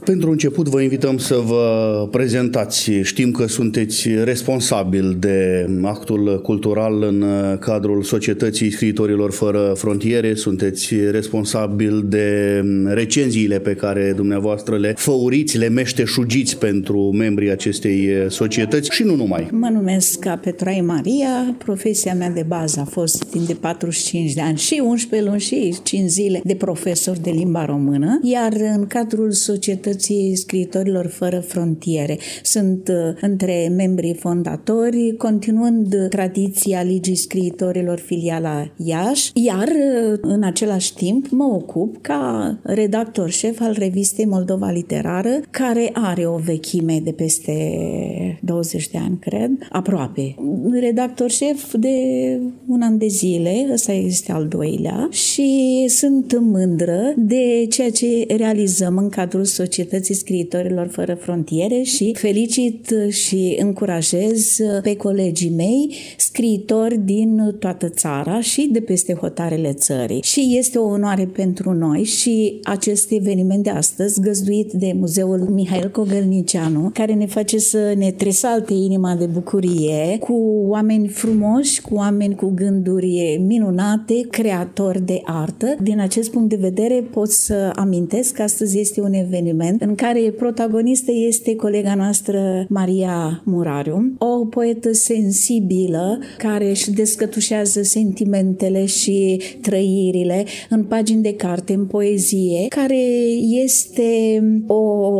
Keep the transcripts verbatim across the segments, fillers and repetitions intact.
Pentru început vă invităm să vă prezentați. Știm că sunteți responsabil de actul cultural în cadrul Societății Scriitorilor Fără Frontiere, sunteți responsabil de recenziile pe care dumneavoastră le făuriți, le meșteșugiți pentru membrii acestei societăți și nu numai. Mă numesc Petraie Maria, profesia mea de bază a fost timp de patruzeci și cinci de ani și unsprezece luni și cinci zile de profesor de limba română, iar în cadrul Societății Scriitorilor Fără Frontiere sunt între membrii fondatori, continuând tradiția Ligii Scriitorilor filiala Iași, iar în același timp mă ocup ca redactor șef al revistei Moldova Literară, care are o vechime de peste douăzeci de ani, cred, aproape. Redactor șef de un an de zile, ăsta este al doilea, și sunt mândră de ceea ce realizăm în cadrul Societății Scriitorilor Fără Frontiere și felicit și încurajez pe colegii mei scriitori din toată țara și de peste hotarele țării. Și este o onoare pentru noi și acest eveniment de astăzi, găzduit de Muzeul Mihail Cogălnicianu, care ne face să ne tresalte inima de bucurie, cu oameni frumoși, cu oameni cu gânduri minunate, creatori de artă. Din acest punct de vedere pot să amintesc că astăzi este un eveniment în care protagonistă este colega noastră Maria Murariu, o poetă sensibilă care își descătușează sentimentele și trăirile în pagini de carte, în poezie, care este o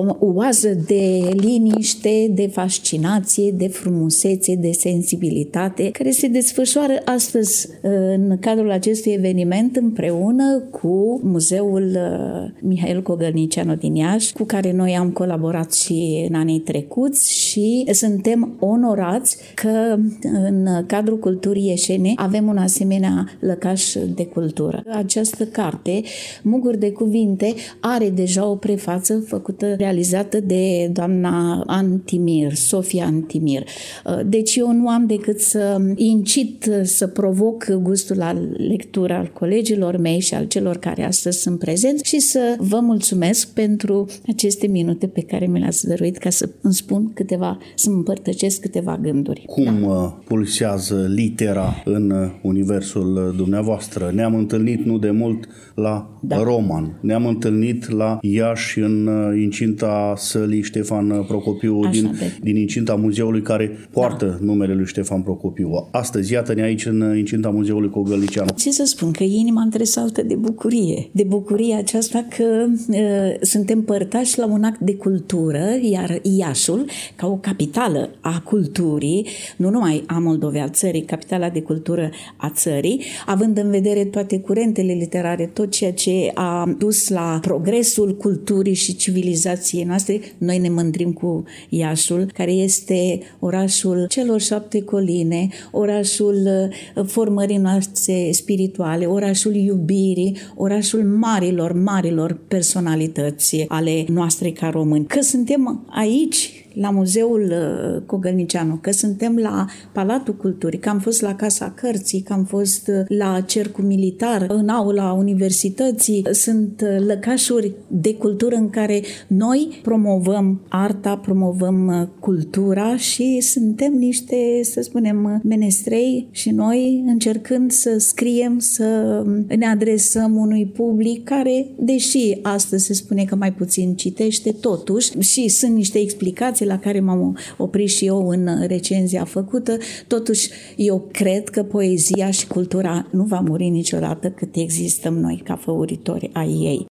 oază de liniște, de fascinație, de frumusețe, de sensibilitate, care se desfășoară astăzi în cadrul acestui eveniment împreună cu Muzeul Mihail Cogălnicianu din Iași, cu care noi am colaborat și în anii trecuți și suntem onorați că în cadrul culturii ieșene avem un asemenea lăcaș de cultură. Această carte, Muguri de cuvinte, are deja o prefață făcută, realizată de doamna Antimir, Sofia Antimir. Deci eu nu am decât să incit, să provoc gustul la lectură al colegilor mei și al celor care astăzi sunt prezenți și să vă mulțumesc pentru aceste minute pe care mi le-ați dăruit ca să îmi spun câteva, să îmi împărtășesc câteva gânduri. Cum da. pulsează litera în universul dumneavoastră? Ne-am întâlnit nu de mult la da. Roman, ne-am întâlnit la Iași în incinta sălii Ștefan Procopiu, din, din incinta muzeului care poartă da. numele lui Ștefan Procopiu. Astăzi, iată-ne aici în incinta muzeului Cogălnicianu. Ce să spun, că inima îmi tresaltă de bucurie. De bucurie aceasta că uh, suntem părtași la un act de cultură, iar Iașul, ca o capitală a culturii, nu numai a Moldovei, a țării, capitala de cultură a țării, având în vedere toate curentele literare, tot ceea ce a dus la progresul culturii și civilizației noastre, noi ne mândrim cu Iașul, care este orașul celor șapte coline, orașul formării noastre spirituale, orașul iubirii, orașul marilor, marilor personalități ale noastre ca români. Că suntem aici la Muzeul Cogălnicianu, că suntem la Palatul Culturii, că am fost la Casa Cărții, că am fost la Cercul Militar, în aula Universității. Sunt lăcașuri de cultură în care noi promovăm arta, promovăm cultura și suntem niște, să spunem, menestrei și noi încercând să scriem, să ne adresăm unui public care, deși astăzi se spune că mai puțin citește, totuși, și sunt niște explicații la care m-am oprit și eu în recenzia făcută, totuși eu cred că poezia și cultura nu va muri niciodată cât existăm noi ca făuritori ai ei.